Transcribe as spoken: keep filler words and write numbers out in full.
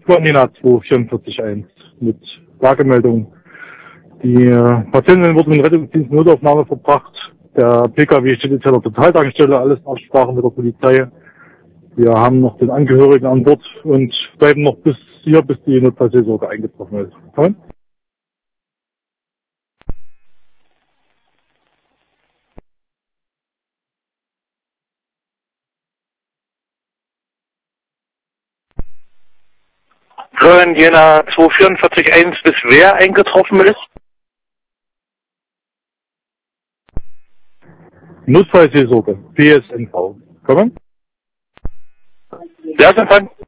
Jena zwei vierundvierzig eins mit Lagemeldung. Die äh, Patientin wurde mit dem Rettungsdienst in Notaufnahme verbracht. Der P K W steht jetzt an der Totaltankstelle, alles in Absprache mit der Polizei. Wir haben noch den Angehörigen an Bord und bleiben noch bis hier, bis die Notfallseelsorge eingetroffen ist. Okay? Köln, Jena zwei vierundvierzig eins, bis wer eingetroffen ist? Notfallseelsorge, P S N V. Kommen? Wer ist empfangen?